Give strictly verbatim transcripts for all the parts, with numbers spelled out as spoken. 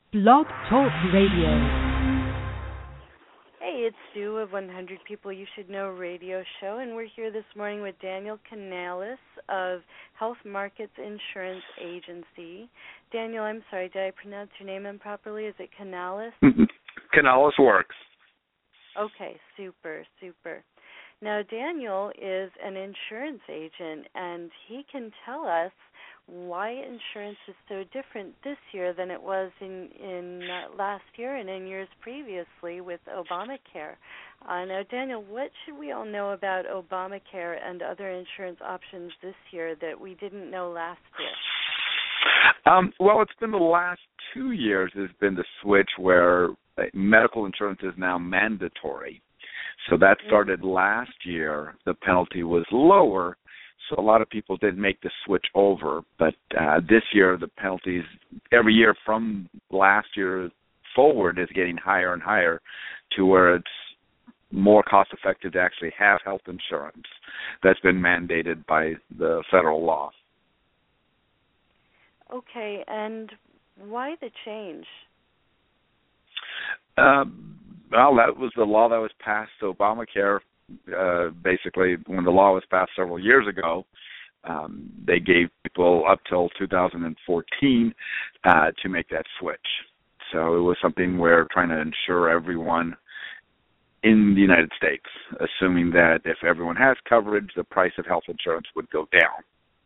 Blog Talk Radio. Hey, it's Sue of one hundred People You Should Know radio show, and we're here this morning with Daniel Canales of Health Markets Insurance Agency. Daniel, I'm sorry, did I pronounce your name improperly? Is it Canales? Canales works. Okay, super, super. Now, Daniel is an insurance agent, and he can tell us why insurance is so different this year than it was in, in uh, last year and in years previously with Obamacare. Uh, now, Daniel, what should we all know about Obamacare and other insurance options this year that we didn't know last year? Um, well, it's been the last two years has been the switch where medical insurance is now mandatory. So that started last year. The penalty was lower, so a lot of people did make the switch over. But uh, this year, the penalties every year from last year forward is getting higher and higher to where it's more cost-effective to actually have health insurance that's been mandated by the federal law. Okay, and why the change? Um, well, that was the law that was passed, Obamacare. Uh, basically, when the law was passed several years ago, um, they gave people up till two thousand fourteen uh, to make that switch. So it was something we're trying to ensure everyone in the United States, assuming that if everyone has coverage, the price of health insurance would go down.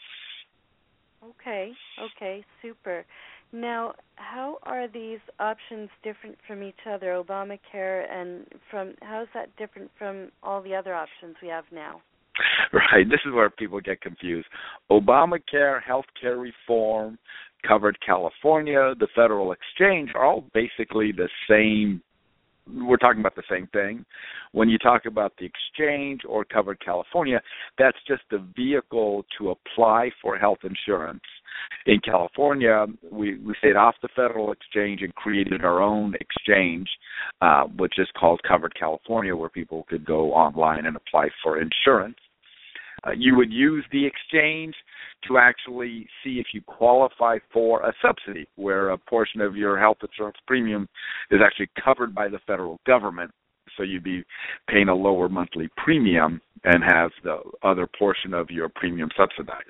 Okay, okay, super. Now, how are these options different from each other, Obamacare, and from how is that different from all the other options we have now? Right, this is where people get confused. Obamacare, healthcare reform, covered California, the federal exchange are all basically the same. We're talking about the same thing. When you talk about the exchange or covered California, that's just the vehicle to apply for health insurance. In California, we, we stayed off the federal exchange and created our own exchange, uh, which is called Covered California, where people could go online and apply for insurance. Uh, you would use the exchange to actually see if you qualify for a subsidy, where a portion of your health insurance premium is actually covered by the federal government. So you'd be paying a lower monthly premium and have the other portion of your premium subsidized.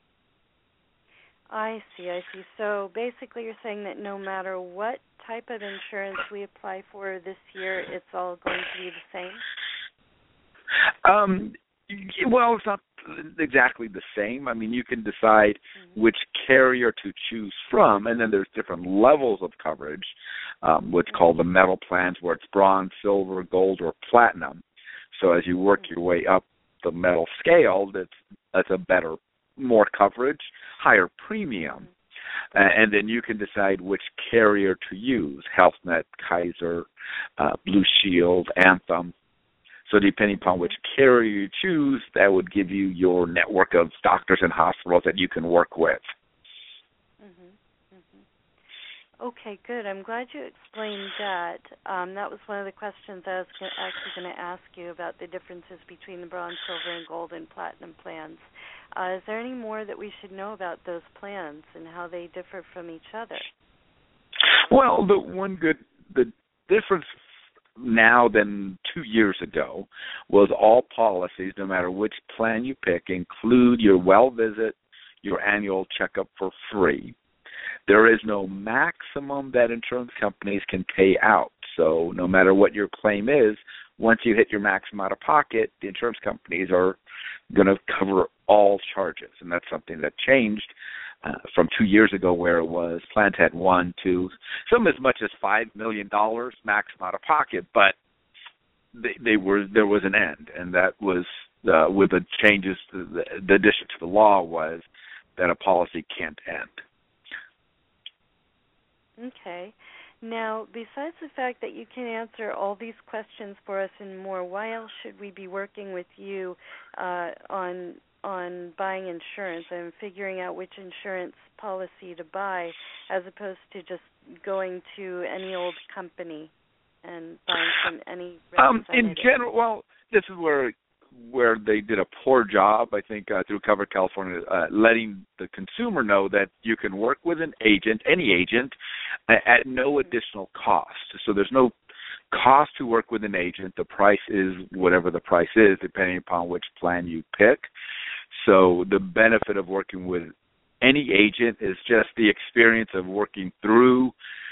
I see, I see. So basically you're saying that no matter what type of insurance we apply for this year, it's all going to be the same? Um, well, it's not exactly the same. I mean, you can decide mm-hmm. which carrier to choose from, and then there's different levels of coverage, um, what's mm-hmm. called the metal plans, where it's bronze, silver, gold, or platinum. So as you work mm-hmm. your way up the metal scale, that's, that's a better more coverage, higher premium, uh, and then you can decide which carrier to use, Health Net, Kaiser, uh, Blue Shield, Anthem. So depending upon which carrier you choose, that would give you your network of doctors and hospitals that you can work with. Mm-hmm. Mm-hmm. Okay, good. I'm glad you explained that. Um, that was one of the questions I was actually going to ask you about the differences between the bronze, silver, and gold and platinum plans. Uh, is there any more that we should know about those plans and how they differ from each other? Well, the one good, the difference now than two years ago was all policies, no matter which plan you pick, include your well visit, your annual checkup for free. There is no maximum that insurance companies can pay out. So no matter what your claim is, once you hit your maximum out of pocket, the insurance companies are going to cover all charges. And that's something that changed uh, from two years ago, where it was plans had one, two, some as much as five million dollars maximum out of pocket, but they, they were there was an end. And that was uh, with the changes, to the, the addition to the law was that a policy can't end. Okay. Now, besides the fact that you can answer all these questions for us and more, why else should we be working with you uh, on on buying insurance and figuring out which insurance policy to buy, as opposed to just going to any old company and buying from any representative? Um, in general, well, this is where where they did a poor job, I think, uh, through Covered California, uh, letting the consumer know that you can work with an agent, any agent, at no additional cost. So there's no cost to work with an agent. The price is whatever the price is, depending upon which plan you pick. So the benefit of working with any agent is just the experience of working through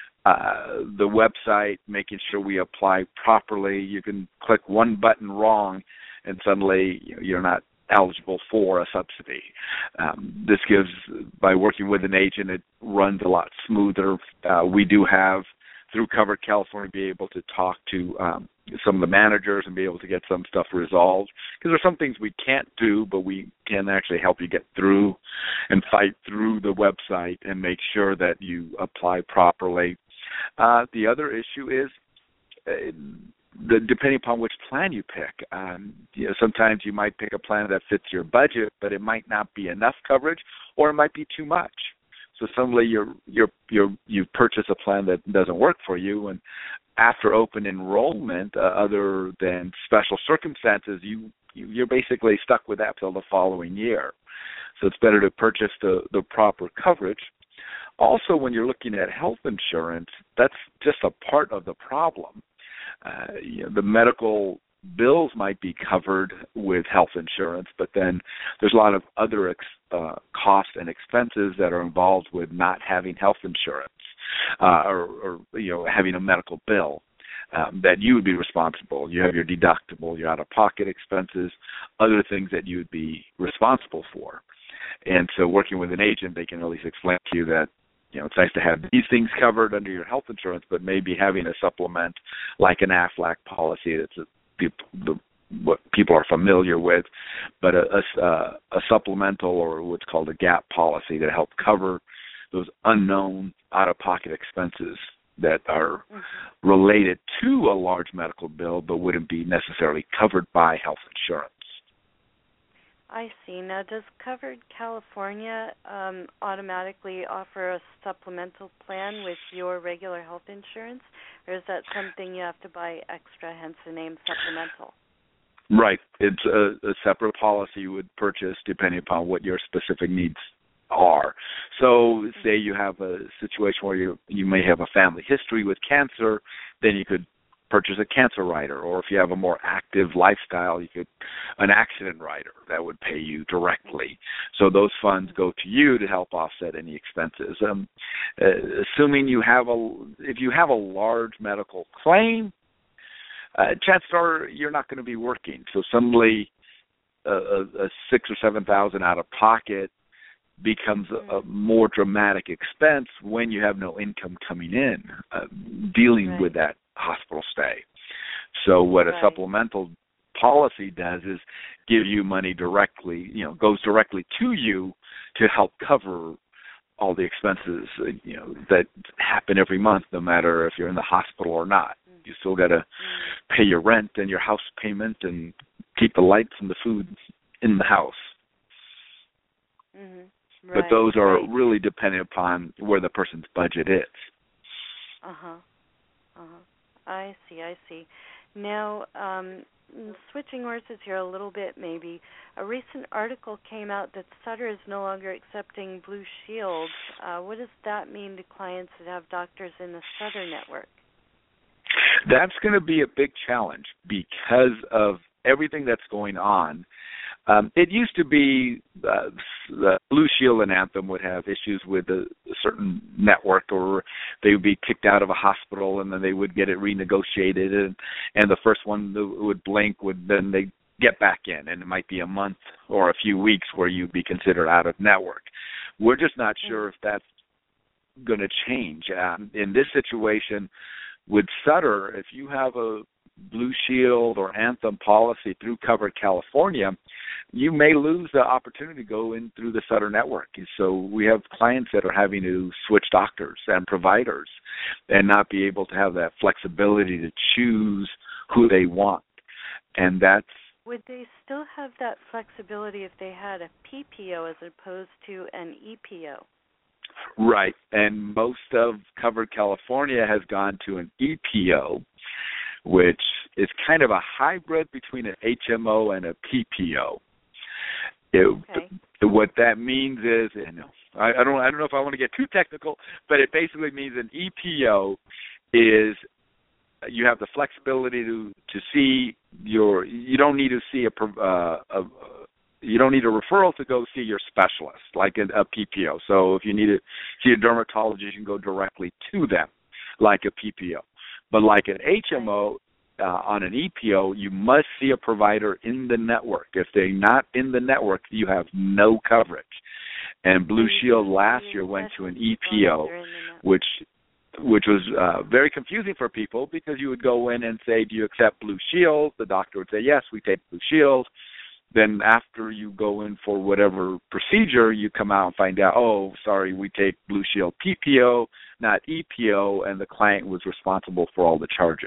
uh, the website, making sure we apply properly. You can click one button wrong, and suddenly you're not eligible for a subsidy. Um, this gives, by working with an agent, it runs a lot smoother. Uh, we do have, through Covered California, be able to talk to um, some of the managers and be able to get some stuff resolved. Because there's some things we can't do, but we can actually help you get through and fight through the website and make sure that you apply properly. Uh, the other issue is uh, the, depending upon which plan you pick. Um, you know, sometimes you might pick a plan that fits your budget, but it might not be enough coverage, or it might be too much. So suddenly you're you're you're you purchase a plan that doesn't work for you, and after open enrollment, uh, other than special circumstances, you, you you're basically stuck with that till the following year. So it's better to purchase the the proper coverage. Also, when you're looking at health insurance, that's just a part of the problem. Uh, you know, the medical bills might be covered with health insurance, but then there's a lot of other ex, uh, costs and expenses that are involved with not having health insurance uh, or, or, you know, having a medical bill um, that you would be responsible. You have your deductible, your out-of-pocket expenses, other things that you would be responsible for. And so working with an agent, they can at least explain to you that, you know, it's nice to have these things covered under your health insurance, but maybe having a supplement like an Aflac policy that's a People, the, what people are familiar with, but a, a, a supplemental or what's called a gap policy to help cover those unknown out-of-pocket expenses that are mm-hmm. related to a large medical bill but wouldn't be necessarily covered by health insurance. I see. Now, does Covered California um, automatically offer a supplemental plan with your regular health insurance, or is that something you have to buy extra, hence the name supplemental? Right. It's a, a separate policy you would purchase depending upon what your specific needs are. So mm-hmm. say you have a situation where you you may have a family history with cancer, then you could purchase a cancer rider, or if you have a more active lifestyle, you could an accident rider that would pay you directly. So those funds go to you to help offset any expenses. Um, uh, assuming you have a, if you have a large medical claim, uh, chances are you're not going to be working. So suddenly, a, a, a six or seven thousand out of pocket becomes a, a more dramatic expense when you have no income coming in, uh, dealing right. with that hospital stay. So what right. a supplemental policy does is give you money directly, you know, goes directly to you to help cover all the expenses, you know, that happen every month, no matter if you're in the hospital or not. Mm-hmm. You still got to mm-hmm. pay your rent and your house payment and keep the lights and the food in the house. Mm-hmm. Right, but those are right. really dependent upon where the person's budget is. Uh-huh. Uh-huh. I see, I see. Now, um, switching horses here a little bit maybe, a recent article came out that Sutter is no longer accepting Blue Shield. Uh, what does that mean to clients that have doctors in the Sutter network? That's going to be a big challenge because of everything that's going on. Um, it used to be uh, the Blue Shield and Anthem would have issues with a, a certain network, or they would be kicked out of a hospital and then they would get it renegotiated, and, and the first one that would blink would then they get back in, and it might be a month or a few weeks where you'd be considered out of network. We're just not sure if that's going to change. Um, in this situation with Sutter, if you have a Blue Shield or Anthem policy through Covered California, you may lose the opportunity to go in through the Sutter network. So we have clients that are having to switch doctors and providers and not be able to have that flexibility to choose who they want. And that's... Would they still have that flexibility if they had a P P O as opposed to an E P O? Right. And most of Covered California has gone to an E P O, which is kind of a hybrid between an H M O and a P P O. It, okay. What that means is, you know, I, I don't I don't know if I want to get too technical, but it basically means an E P O is you have the flexibility to to see your. You don't need to see a, uh, a you don't need a referral to go see your specialist like a, a P P O. So if you need to see a dermatologist, you can go directly to them like a P P O. But like an H M O uh, on an E P O, you must see a provider in the network. If they're not in the network, you have no coverage. And Blue Shield last year went to an E P O, which which was uh, very confusing for people because you would go in and say, do you accept Blue Shield? The doctor would say, yes, we take Blue Shield. Then after you go in for whatever procedure, you come out and find out, oh, sorry, we take Blue Shield P P O, not E P O, and the client was responsible for all the charges.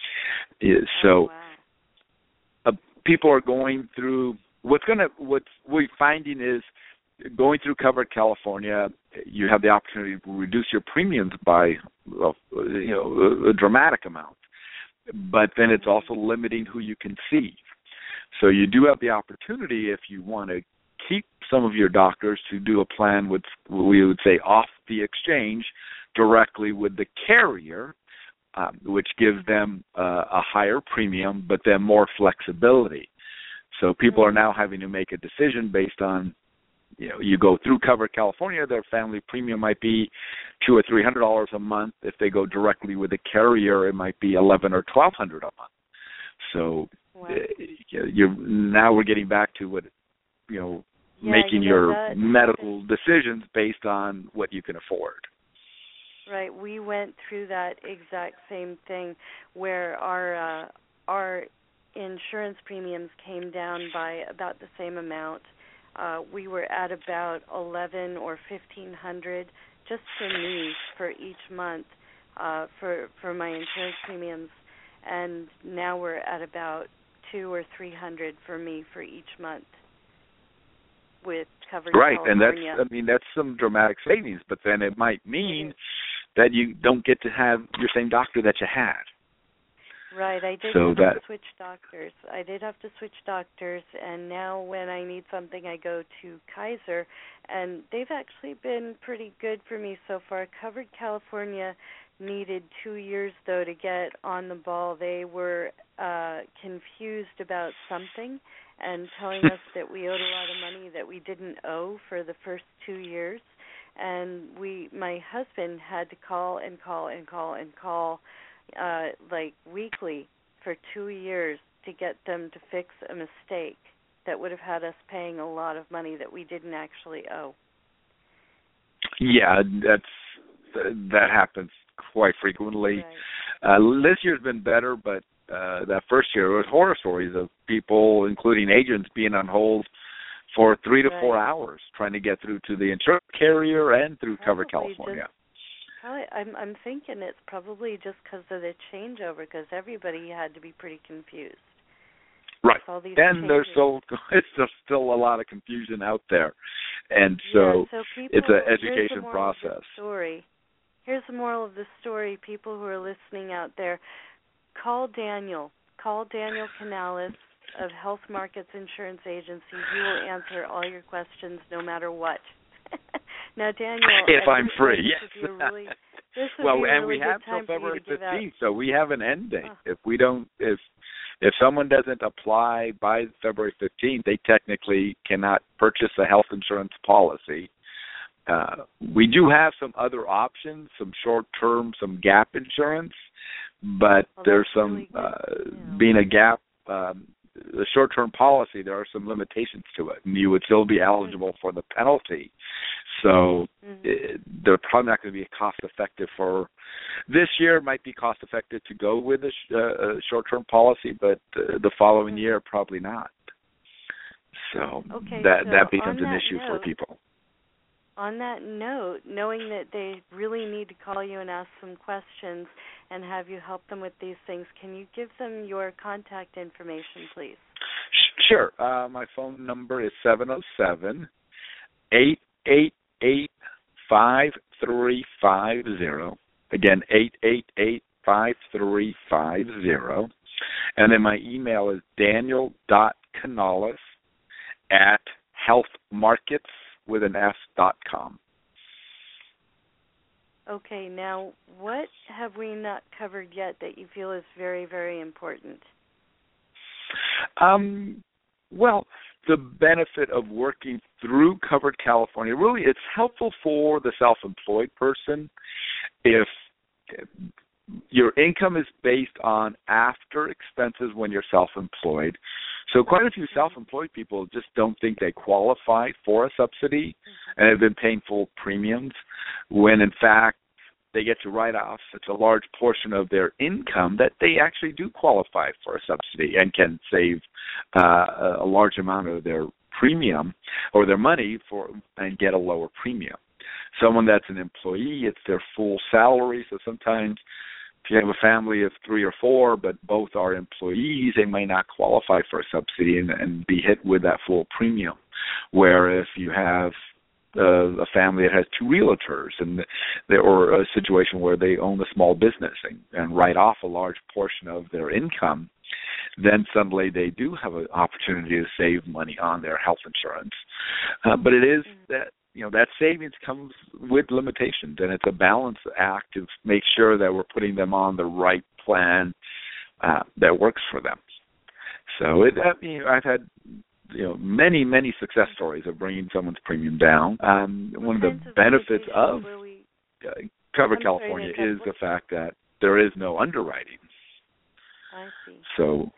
So oh, wow. uh, people are going through, what's going to, what we're finding is, going through Covered California, you have the opportunity to reduce your premiums by, well, you know, a dramatic amount. But then it's also limiting who you can see. So you do have the opportunity, if you want to keep some of your doctors, to do a plan with, we would say, off the exchange directly with the carrier, um, which gives them uh, a higher premium, but then more flexibility. So people are now having to make a decision based on, you know, you go through Covered California, their family premium might be two or three hundred dollars a month. If they go directly with a carrier, it might be eleven or twelve hundred a month. So wow. uh, you're now we're getting back to what, you know, yeah, making you know your that. medical decisions based on what you can afford. Right. We went through that exact same thing where our uh, our insurance premiums came down by about the same amount. Uh, we were at about eleven or fifteen hundred just for me for each month uh, for for my insurance premiums, and now we're at about two or three hundred for me for each month with Covered right, California. and that's I mean that's some dramatic savings, but then it might mean that you don't get to have your same doctor that you had. Right, I did so have that, to switch doctors. I did have to switch doctors, and now when I need something, I go to Kaiser, and they've actually been pretty good for me so far. Covered California needed two years, though, to get on the ball. They were uh, confused about something and telling us that we owed a lot of money that we didn't owe for the first two years. And we, my husband had to call and call and call and call Uh, like weekly for two years to get them to fix a mistake that would have had us paying a lot of money that we didn't actually owe. Yeah, that's that happens quite frequently. Right. Uh, this year's been better, but uh, that first year it was horror stories of people, including agents, being on hold for three to right. four hours trying to get through to the insurance carrier and through Probably Covered California. Just, probably, I'm, I'm thinking it's probably just because of the changeover, because everybody had to be pretty confused. Right, and changes. There's still it's just still a lot of confusion out there, and so, yeah, so people, it's an education here's the process. Of the story. Here's the moral of the story. People who are listening out there, call Daniel. Call Daniel Canales of Health Markets Insurance Agency. He will answer all your questions, no matter what. Now, Daniel, if I'm free, this yes. Would be a really, this would well, be a and really we have till February fifteenth, out... so we have an end date. Oh. If we don't, if if someone doesn't apply by February fifteenth, they technically cannot purchase a health insurance policy. Uh, we do have some other options, some short-term, some gap insurance, but well, there's some really uh, yeah. being a gap. Um, the short-term policy, there are some limitations to it, and you would still be eligible for the penalty. So mm-hmm. it, they're probably not going to be cost-effective for this year. It might be cost-effective to go with a, sh- uh, a short-term policy, but uh, the following mm-hmm. year, probably not. So okay, that so that becomes that an issue note, for people. On that note, knowing that they really need to call you and ask some questions and have you help them with these things, can you give them your contact information, please? Sure. Uh, my phone number is seven oh seven, eight eight eight, five three five zero. Again, eight eight eight, five three five zero. And then my email is daniel dot canales at healthmarkets with an S dot com. Okay, now what have we not covered yet that you feel is very, very important? Um, well, the benefit of working through Covered California, really it's helpful for the self-employed person if your income is based on after expenses when you're self-employed. So quite a few self-employed people just don't think they qualify for a subsidy and have been paying full premiums when, in fact, they get to write off such a large portion of their income that they actually do qualify for a subsidy and can save uh, a large amount of their premium or their money for and get a lower premium. Someone that's an employee, it's their full salary, so sometimes if you have a family of three or four, but both are employees, they may not qualify for a subsidy and, and be hit with that full premium. Where if you have uh, a family that has two realtors, and they, or a situation where they own a small business and, and write off a large portion of their income, then suddenly they do have an opportunity to save money on their health insurance. Uh, but it is that you know, that savings comes with limitations, and it's a balance act to make sure that we're putting them on the right plan uh, that works for them. So it, I mean, I've had, you know, many, many success stories of bringing someone's premium down. Um, one of the of benefits of we... uh, Covered I'm California sorry, is the fact that there is no underwriting. I see. So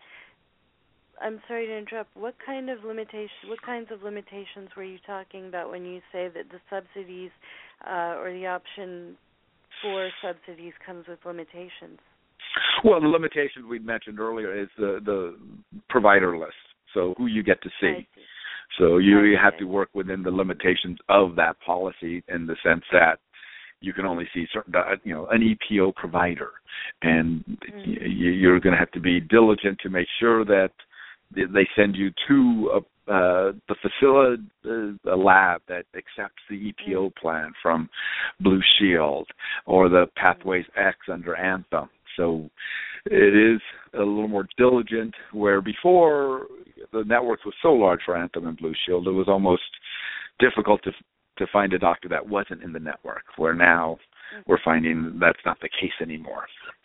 I'm sorry to interrupt. What kind of limitation? What kinds of limitations were you talking about when you say that the subsidies uh, or the option for subsidies comes with limitations? Well, the limitations we mentioned earlier is the the provider list. So who you get to see. I see. So you, you I have see. to work within the limitations of that policy in the sense that you can only see certain, you know, an E P O provider, and mm-hmm. you're going to have to be diligent to make sure that they send you to a, uh, the facility, uh, a lab that accepts the E P O plan from Blue Shield or the Pathways X under Anthem. So it is a little more diligent, where before the networks were so large for Anthem and Blue Shield, it was almost difficult to to find a doctor that wasn't in the network, where now we're finding that's not the case anymore.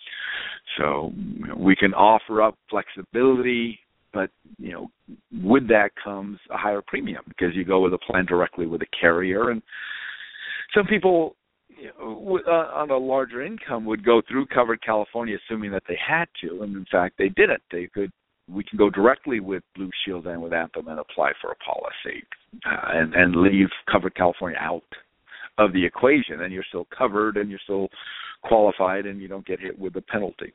So you know, we can offer up flexibility, but, you know, with that comes a higher premium because you go with a plan directly with a carrier. And some people, you know, uh, on a larger income would go through Covered California assuming that they had to, and in fact they didn't. They could. We can go directly with Blue Shield and with Anthem and apply for a policy uh, and, and leave Covered California out of the equation, and you're still covered and you're still qualified and you don't get hit with the penalty.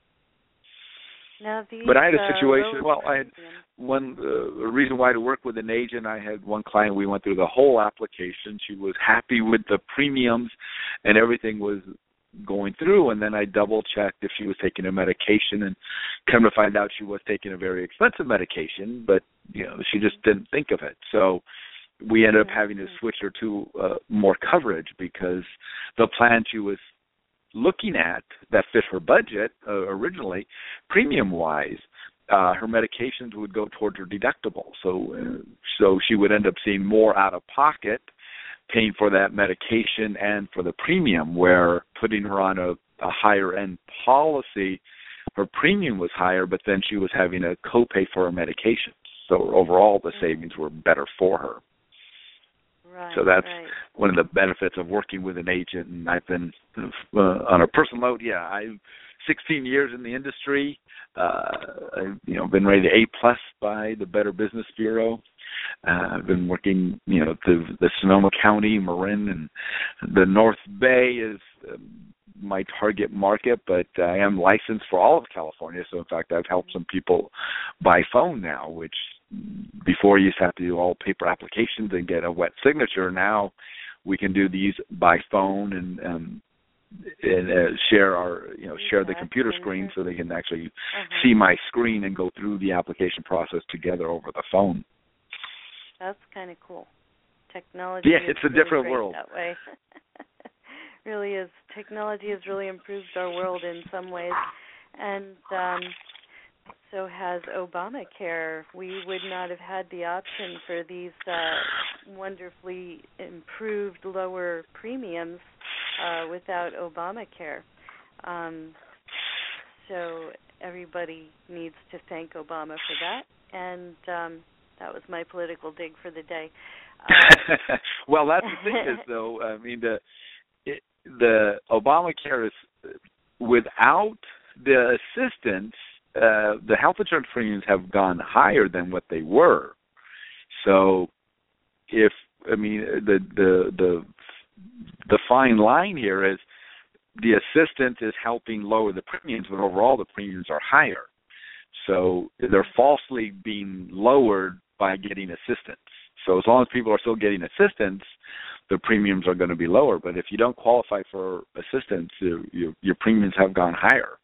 Now these, but I had a uh, situation, well, I had one uh, reason why to work with an agent. I had one client, we went through the whole application. She was happy with the premiums and everything was going through, and then I double-checked if she was taking a medication, and come to find out she was taking a very expensive medication, but, you know, she just didn't think of it. So we ended up having to switch her to uh, more coverage because the plan she was looking at that fit her budget uh, originally, premium-wise, uh, her medications would go towards her deductible. So, uh, so she would end up seeing more out of pocket, paying for that medication and for the premium. Where putting her on a, a higher-end policy, her premium was higher, but then she was having a copay for her medications. So overall, the savings were better for her. Right, so that's right. one of the benefits of working with an agent. And I've been, uh, on a personal note, yeah, I've sixteen years in the industry. Uh, I've, you know, been rated A plus by the Better Business Bureau. Uh, I've been working, you know, the, the Sonoma County, Marin, and the North Bay is uh, my target market, but I am licensed for all of California. So, in fact, I've helped some people by phone now, which before you used to have to do all paper applications and get a wet signature. Now we can do these by phone and um, and uh, share our, you know, share the computer screen so they can actually uh-huh. see my screen and go through the application process together over the phone. That's kind of cool. Technology. Yeah, it's a really different great world. That way. Really is. Technology has really improved our world in some ways, and um, so has Obamacare. We would not have had the option for these uh, wonderfully improved lower premiums uh, without Obamacare. Um, so everybody needs to thank Obama for that. And um, that was my political dig for the day. Uh, well, that's the thing is, though, I mean, the it, the Obamacare is without the assistance, uh, the health insurance premiums have gone higher than what they were. So, if I mean the the the the fine line here is the assistance is helping lower the premiums, but overall the premiums are higher. So they're falsely being lowered by getting assistance. So as long as people are still getting assistance, the premiums are going to be lower. But if you don't qualify for assistance, your your, your premiums have gone higher.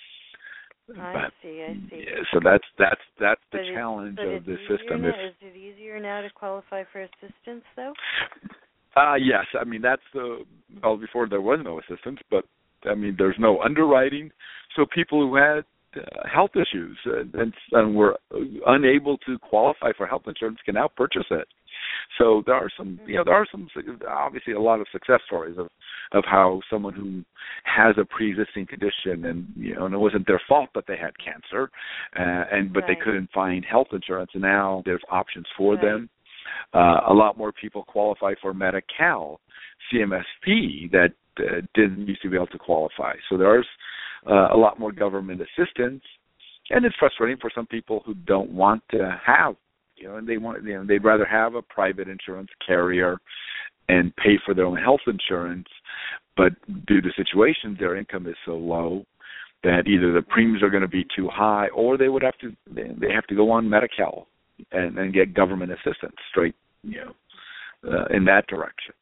I but, see, I see. Yeah, so that's that's that's the but challenge it, of the system. Now, if, is it easier now to qualify for assistance, though? Uh, yes, I mean that's the well before there was no assistance, but I mean there's no underwriting, so people who had uh, health issues and, and, and were unable to qualify for health insurance can now purchase it. So there are some, you know, there are some obviously a lot of success stories of of how someone who has a pre-existing condition and you know and it wasn't their fault that they had cancer, uh, and but right. they couldn't find health insurance, and now there's options for right. them. Uh, a lot more people qualify for Medi-Cal, C M S P, that uh, didn't used to be able to qualify. So there's uh, a lot more government assistance, and it's frustrating for some people who don't want to have, you know, and they want, you know, they'd rather have a private insurance carrier and pay for their own health insurance, but due to situations, their income is so low that either the premiums are going to be too high, or they would have to, they have to go on Medi-Cal and, and get government assistance straight, you know, uh, in that direction.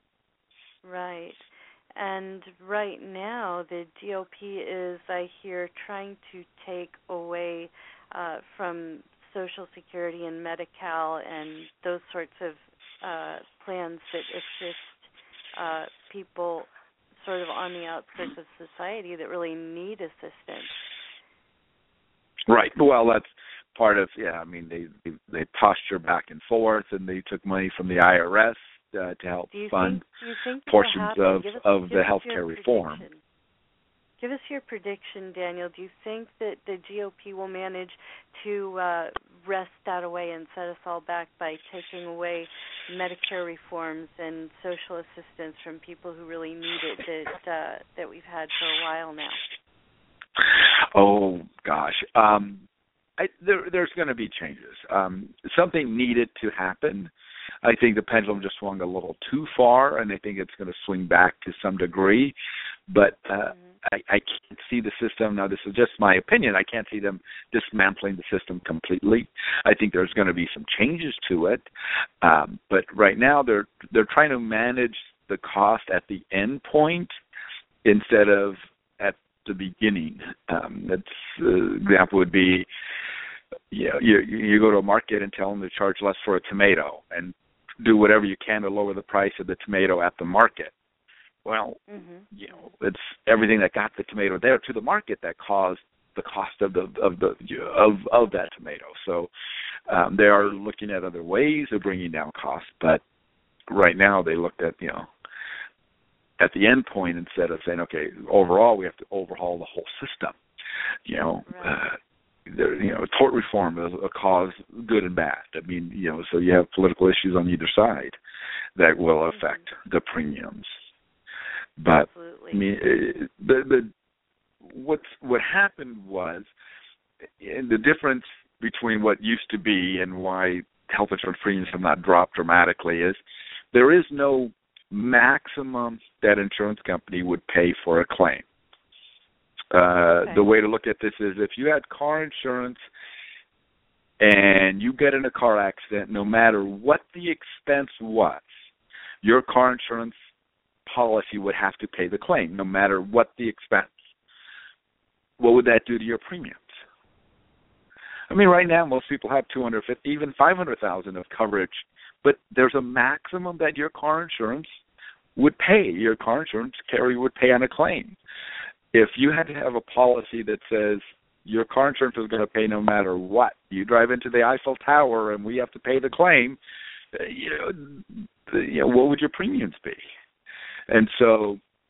Right. And right now, the G O P is, I hear, trying to take away uh, from Social Security and Medi-Cal and those sorts of uh, plans that assist uh, people sort of on the outskirts of society that really need assistance. Right. Well, that's part of, yeah, I mean, they they, they posture back and forth, and they took money from the I R S uh, to help fund think, think portions of, us, of the healthcare reform. Prediction. Give us your prediction, Daniel. Do you think that the G O P will manage to uh, wrest that away and set us all back by taking away Medicare reforms and social assistance from people who really need it that uh, that we've had for a while now? Oh, gosh. Um, I, there, there's going to be changes. Um, something needed to happen. I think the pendulum just swung a little too far, and I think it's going to swing back to some degree. But uh, mm-hmm. I, I can't see the system. Now, this is just my opinion. I can't see them dismantling the system completely. I think there's going to be some changes to it. Um, but right now, they're they're trying to manage the cost at the end point instead of at the beginning. Um, that's uh, example would be, you know, you you go to a market and tell them to charge less for a tomato and do whatever you can to lower the price of the tomato at the market. Well, mm-hmm. you know, it's everything that got the tomato there to the market that caused the cost of the of the of of that tomato. So um, they are looking at other ways of bringing down costs, but right now they looked at, you know, at the end point instead of saying, okay, overall we have to overhaul the whole system. You know, right. uh, there, you know, tort reform is a cause good and bad. I mean, you know, so you have political issues on either side that will affect mm-hmm. the premiums. But Absolutely. I mean, the the what's what happened was, and the difference between what used to be and why health insurance premiums have not dropped dramatically is there is no maximum that insurance company would pay for a claim. Uh, okay. The way to look at this is if you had car insurance and you get in a car accident, no matter what the expense was, your car insurance policy would have to pay the claim, no matter what the expense. What would that do to your premiums? I mean, right now most people have two hundred fifty, even five hundred thousand of coverage, but there's a maximum that your car insurance would pay. Your car insurance carrier would pay on a claim. If you had to have a policy that says your car insurance is going to pay no matter what, you drive into the Eiffel Tower and we have to pay the claim, you know, you know, what would your premiums be? And so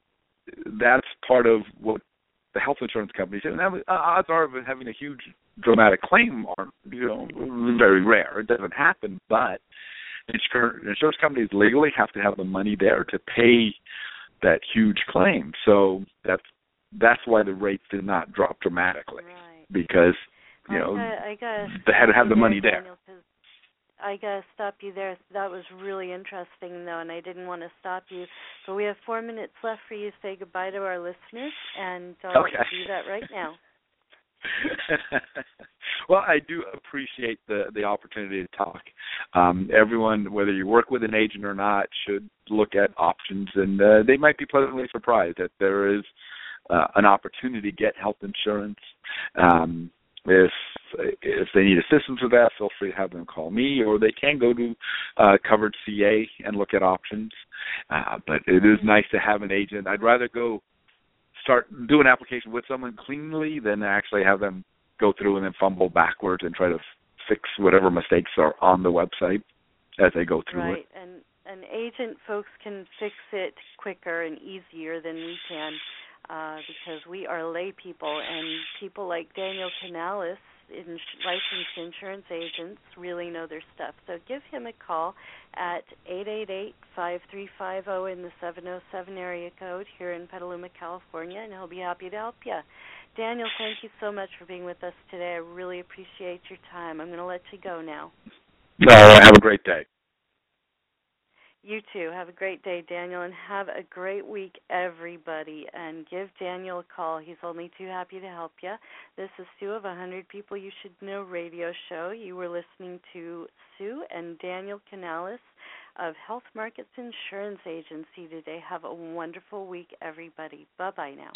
that's part of what the health insurance companies do. And that, uh, odds are of it having a huge dramatic claim are, you know, very rare. It doesn't happen, but insurance companies legally have to have the money there to pay that huge claim. So that's that's why the rates did not drop dramatically, right. because you I know gotta, I gotta they had to have the there, money there. Daniel, I gotta stop you there. That was really interesting, though, and I didn't want to stop you. But we have four minutes left for you to say goodbye to our listeners, and I'll okay. let you do that right now. Well, I do appreciate the, the opportunity to talk. Um, everyone, whether you work with an agent or not, should look at options, and uh, they might be pleasantly surprised that there is uh, an opportunity to get health insurance. Um, if if they need assistance with that, feel free to have them call me, or they can go to uh, Covered C A and look at options. Uh, but it is nice to have an agent. I'd rather go start do an application with someone cleanly than actually have them go through and then fumble backwards and try to fix whatever mistakes are on the website as they go through right. it. Right, and an agent folks can fix it quicker and easier than we can uh, because we are lay people, and people like Daniel Canales, in, licensed insurance agents, really know their stuff. So give him a call at eight eight eight, five three five zero in the seven oh seven area code here in Petaluma, California, and he'll be happy to help you. Daniel, thank you so much for being with us today. I really appreciate your time. I'm going to let you go now. All right, have a great day. You too. Have a great day, Daniel, and have a great week, everybody. And give Daniel a call. He's only too happy to help you. This is Sue of one hundred People You Should Know radio show. You were listening to Sue and Daniel Canales of Health Markets Insurance Agency today. Have a wonderful week, everybody. Bye-bye now.